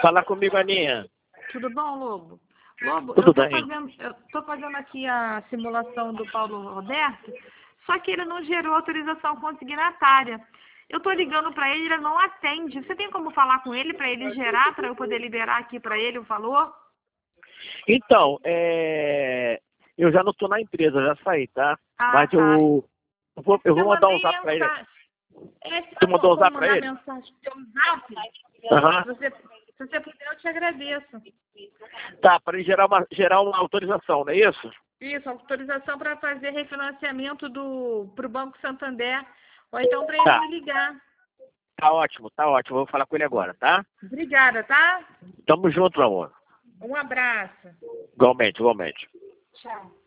Fala comigo, Aninha. Tudo bom, Lobo? Lobo, Tudo eu tô fazendo aqui a simulação do Paulo Roberto, só que ele não gerou autorização consignatária. Eu tô ligando para ele, ele não atende. Você tem como falar com ele para ele gerar, para eu poder liberar aqui para ele o valor? Então, eu já não estou na empresa, já saí, tá? Mas Tá. eu vou mandar um mandei zap para ele. mensagem. Tu mandou um zap para mandar ele? mensagem pelo zap? Aham. Se você puder, eu te agradeço. Tá, para ele gerar uma autorização, não é isso? Isso, autorização para fazer refinanciamento pro Banco Santander. Ou então para ele Tá. me ligar. Tá ótimo, tá ótimo. Vou falar com ele agora, tá? Obrigada, tá? Tamo junto, meu amor. Um abraço. Igualmente, igualmente. Tchau.